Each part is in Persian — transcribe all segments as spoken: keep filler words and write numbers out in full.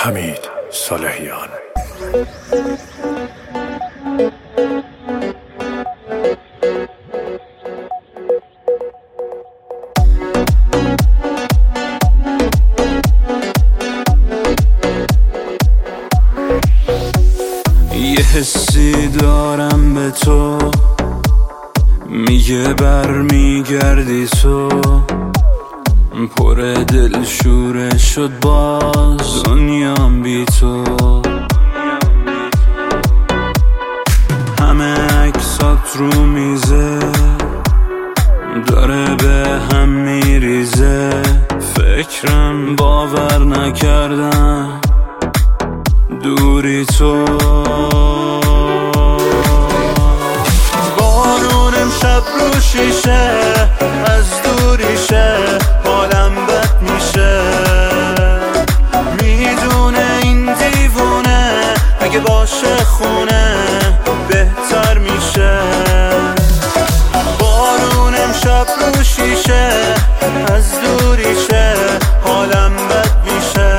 حمید صالحیان. یه حسی دارم به تو، میگه برمیگردی تو، پر دل شوره شد باز دنیام بی تو. همه عکسات رو میزه داره به هم میریزه، فکرم باور نکردم دوری تو. بارون امشب رو شیشه از دوریشه، حالم بد میشه، میدونه این دیوونه اگه باشه خونه بهتر میشه. بارون امشب رو شیشه از دوریشه، حالم بد میشه،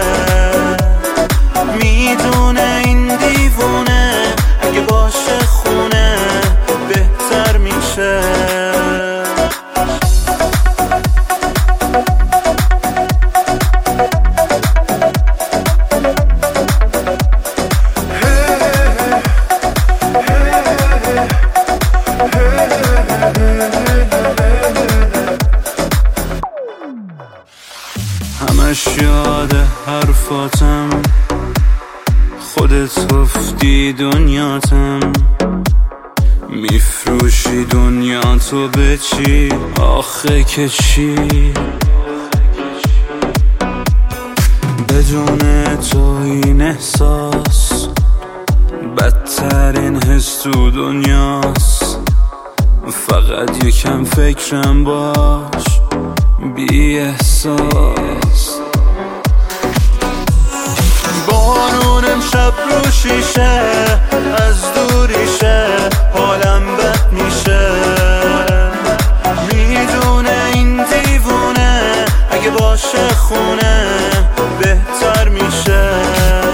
میدونه این دیوونه اگه باشه خونه بهتر میشه. همش یاد حرفاتم، خودت گفتی دنیاتم، میفروشی دنیا تو به چی؟ آخه که چی؟ بدون تو این احساس بدترین حس تو دنیاست. فقط یکم فکرم باش بی احساس. بارون امشب رو شیشه از دوریشه، حالم بد میشه، میدونه این دیوونه اگه باشه خونه بهتر میشه.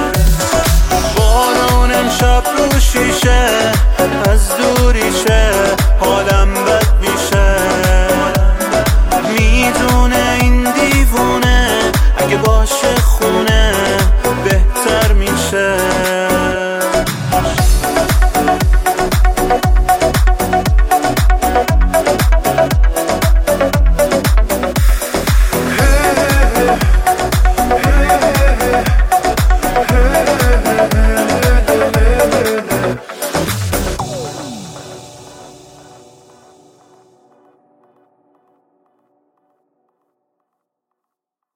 بارون امشب رو شیشه از دوریشه،